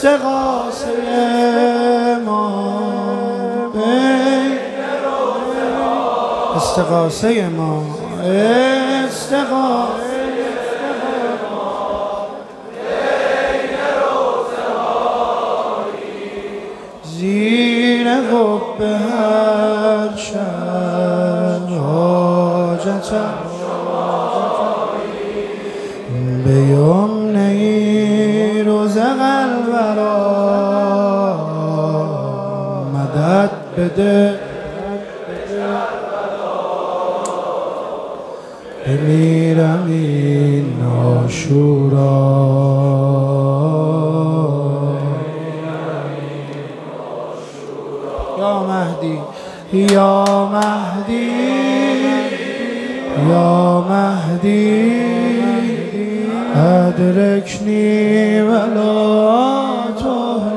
استغاثه ما استغاثه ما زیر قبه هر شب حاجتم به یمنه رزق الورا مدد بده بمیرم این عاشورا یا مهدی یا مهدی یا مهدی ادرکنی ولا